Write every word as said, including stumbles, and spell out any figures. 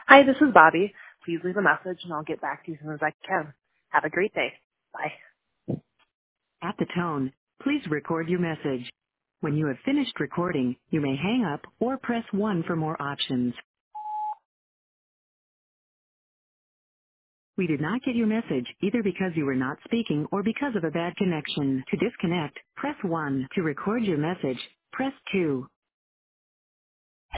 Hi, this is Bobby. Please leave a message and I'll get back to you as soon as I can. Have a great day. Bye. At the tone, please record your message. When you have finished recording, you may hang up or press one for more options. We did not get your message either because you were not speaking or because of a bad connection. To disconnect, press one. To record your message, press two.